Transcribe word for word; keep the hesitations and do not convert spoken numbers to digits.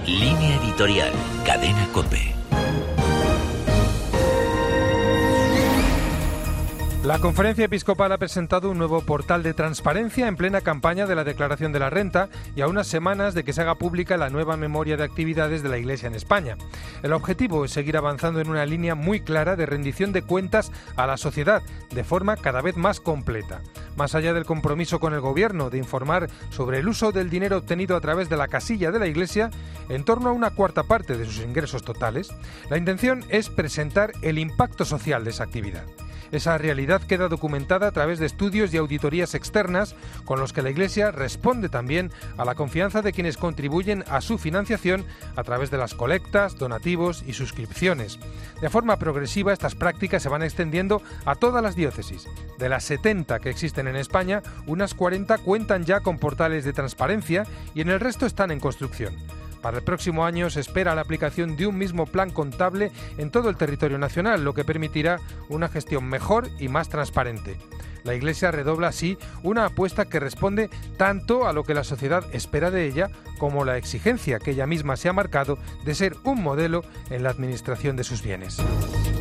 Línea editorial, Cadena COPE. La Conferencia Episcopal ha presentado un nuevo portal de transparencia en plena campaña de la declaración de la renta y a unas semanas de que se haga pública la nueva memoria de actividades de la Iglesia en España. El objetivo es seguir avanzando en una línea muy clara de rendición de cuentas a la sociedad, de forma cada vez más completa. Más allá del compromiso con el Gobierno de informar sobre el uso del dinero obtenido a través de la casilla de la Iglesia, en torno a una cuarta parte de sus ingresos totales, la intención es presentar el impacto social de esa actividad. Esa realidad queda documentada a través de estudios y auditorías externas con los que la Iglesia responde también a la confianza de quienes contribuyen a su financiación a través de las colectas, donativos y suscripciones. De forma progresiva, estas prácticas se van extendiendo a todas las diócesis. De las setenta que existen en España, unas cuarenta cuentan ya con portales de transparencia y en el resto están en construcción. Para el próximo año se espera la aplicación de un mismo plan contable en todo el territorio nacional, lo que permitirá una gestión mejor y más transparente. La Iglesia redobla así una apuesta que responde tanto a lo que la sociedad espera de ella como la exigencia que ella misma se ha marcado de ser un modelo en la administración de sus bienes.